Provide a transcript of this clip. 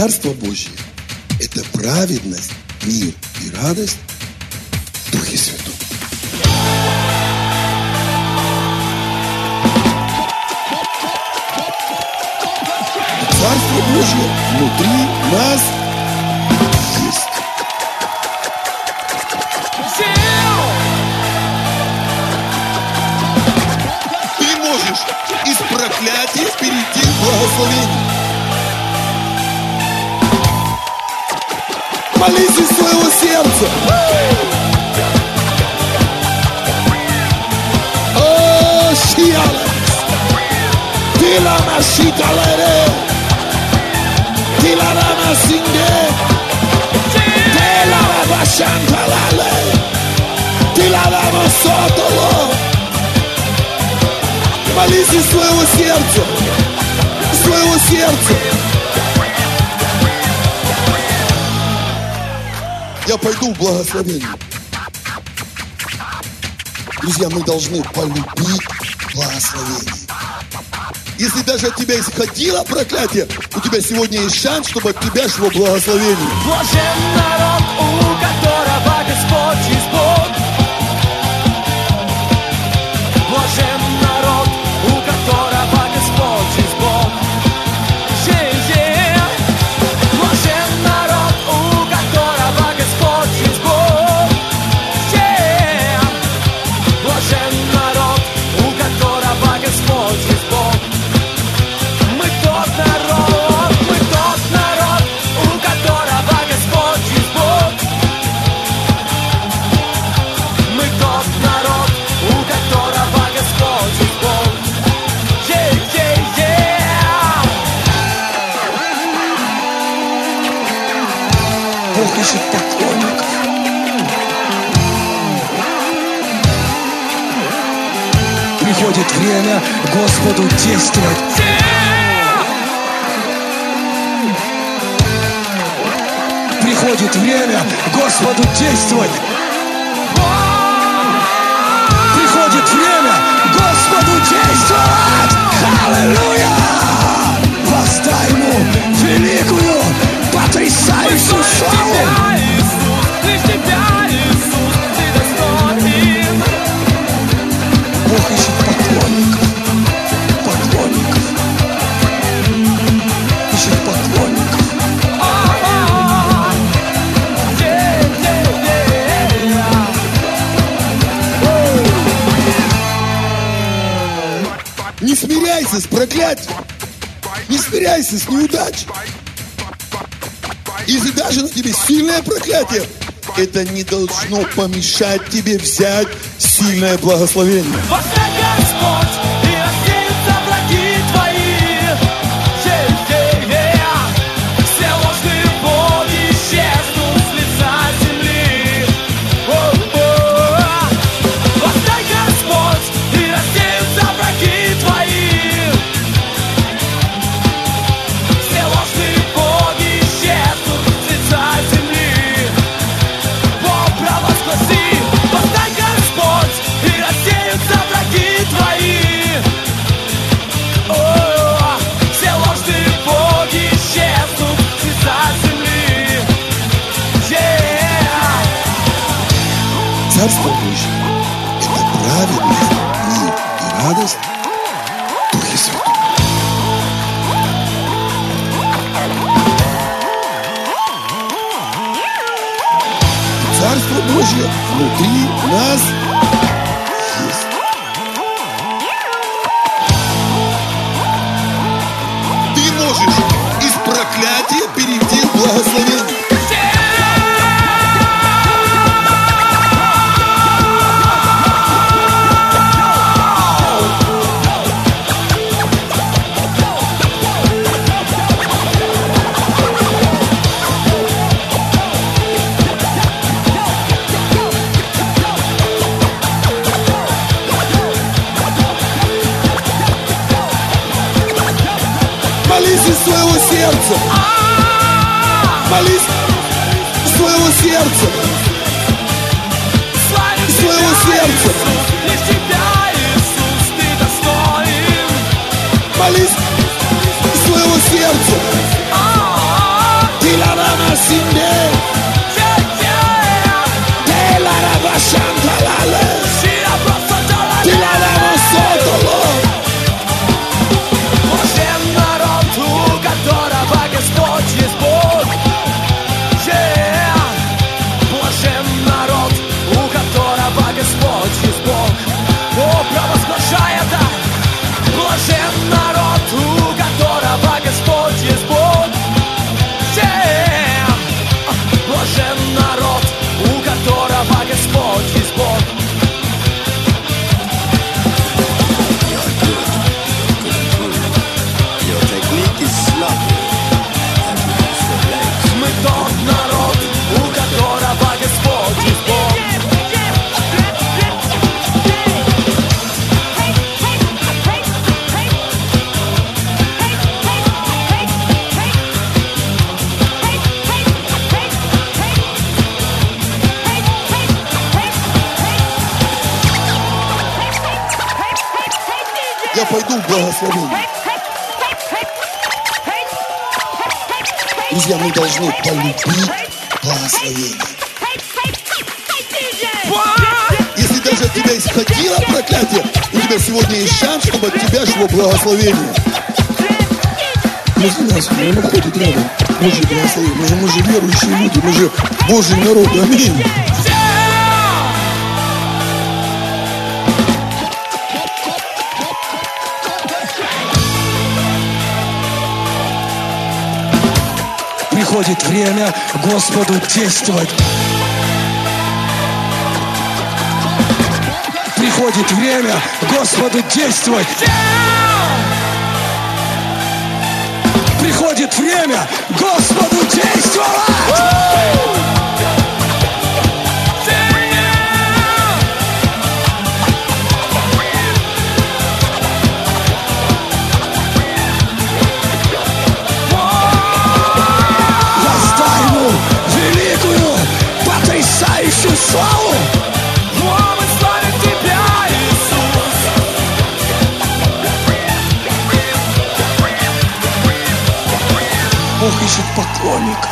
Царство Божье – это праведность, мир и радость в Духе Святом. Царство Божье внутри нас есть. Ты можешь из проклятия перейти в благословение. Молись из своего сердца. О, Шиалес, ты лама шикалере, ты лама синге, ты лама шанталале, ты лама сотоло. Молись из своего сердца, из своего сердца. Я пойду в благословение. Друзья, мы должны полюбить благословение. Если даже от тебя исходило проклятие, у тебя сегодня есть шанс, чтобы от тебя шло благословение. Блажен народ, у которого Господь есть Бог. Блажен народ, у которого Господь есть Бог. Блажен народ, у которого Господь есть Бог. Блажен народ, у которого Господь есть Бог. Мы тот народ, у которого Господь есть Бог. Мы тот народ, у которого Господь есть Бог. Бог ищет поклонников. Приходит время Господу действовать. Приходит время Господу действовать. Приходит время Господу действовать. Аллилуйя! Воздай Ему великую, потрясающую славу. Лишь тебя, Иисус, ты достоин. Бог ищет поклонников. Поклонников. Ищет поклонников. Не смиряйся с проклятием. Не смиряйся с неудачей. Если даже на тебе сильное проклятие, это не должно помешать тебе взять сильное благословение. Восстань, Господь, и рассеются враги твои. Все ложные боги исчезнут с лица земли. Восстань, Господь, и рассеются враги твои. Все ложные боги исчезнут с лица земли. Провозгласи, восстань, Господь, и рассеются враги твои. Все ложные боги исчезнут с лица земли. Царство Божье – это праведность, мир и радость в Духе Святом. Царство Божье внутри нас есть. Ты можешь из проклятия перейти в благословение. Молись из своего сердца. Молись из своего сердца. Из своего сердца. Лишь тебя, Иисус, ты достоин. Молись из своего сердца. más sin mí. De la rabashantalale. Ti la damos sotolo. Блажен народ, у которого Господь есть Бог. Блажен народ, у которого Господь есть Бог. О, провозглашай это. Блажен народ, у которого Господь есть Бог. Блажен народ, у которого Господь есть Бог. Your technique is sloppy. Мы тот народ, у которого Господь есть Бог. Я пойду в благословение. Друзья, мы должны полюбить благословение. Если даже от тебя исходило проклятие, у тебя сегодня есть шанс, чтобы от тебя шло благословение. Возле нас, он находит рядом Божье благословение. Мы же верующие люди, мы же Божий народ. Аминь. Приходит время Господу действовать. Приходит время Господу действовать. Приходит время Господу действовать. Великую, потрясающую славу! О, мы славим Тебя, Иисус! Бог ищет поклонников.